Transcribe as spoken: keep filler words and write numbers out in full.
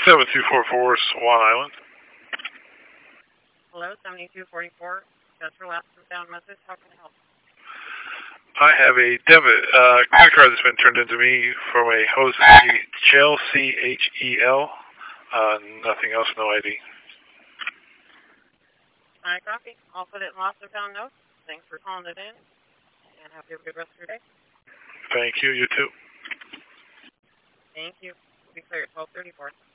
seven two four four, Swan Island. Hello, seventy-two forty-four. That's your last down message. How can I help? I have a debit uh, credit card that's been turned into me from a Jose Chel, C H E L. Uh, nothing else, no I D. All right, copy. I'll put it in lost and found notes. Thanks for calling it in, and have a good rest of your day. Thank you. You too. Thank you. Be clear at twelve thirty-four.